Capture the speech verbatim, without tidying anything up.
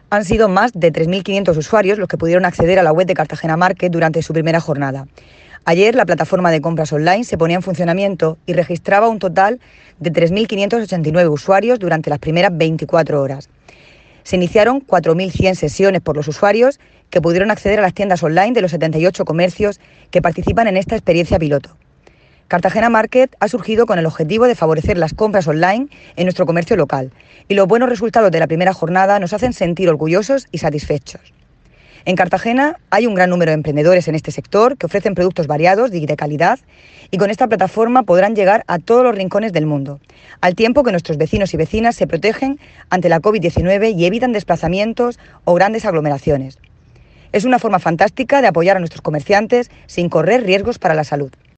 Han sido más de tres mil quinientos usuarios los que pudieron acceder a la web de Cartagena Market durante su primera jornada. Ayer la plataforma de compras online se ponía en funcionamiento y registraba un total de tres mil quinientos ochenta y nueve usuarios durante las primeras veinticuatro horas. Se iniciaron cuatro mil cien sesiones por los usuarios que pudieron acceder a las tiendas online de los setenta y ocho comercios que participan en esta experiencia piloto. Cartagena Market ha surgido con el objetivo de favorecer las compras online en nuestro comercio local y los buenos resultados de la primera jornada nos hacen sentir orgullosos y satisfechos. En Cartagena hay un gran número de emprendedores en este sector que ofrecen productos variados y de calidad y con esta plataforma podrán llegar a todos los rincones del mundo, al tiempo que nuestros vecinos y vecinas se protegen ante la COVID diecinueve y evitan desplazamientos o grandes aglomeraciones. Es una forma fantástica de apoyar a nuestros comerciantes sin correr riesgos para la salud.